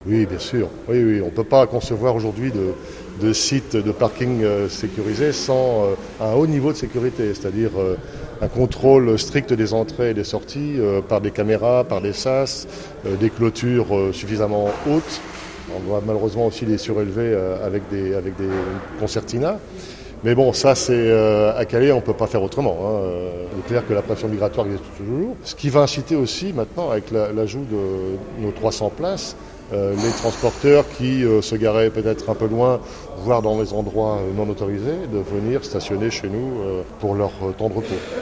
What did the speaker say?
Oui, bien sûr. Oui, oui. On ne peut pas concevoir aujourd'hui de sites de parking sécurisés sans un haut niveau de sécurité, c'est-à-dire un contrôle strict des entrées et des sorties par des caméras, par des sas, des clôtures suffisamment hautes. On doit malheureusement aussi les surélever avec des concertinas. Mais bon, ça c'est à Calais, on ne peut pas faire autrement. Il est clair que la pression migratoire existe toujours. Ce qui va inciter aussi maintenant, avec l'ajout de nos 300 places, les transporteurs qui se garaient peut-être un peu loin, voire dans les endroits non autorisés, de venir stationner chez nous pour leur temps de repos.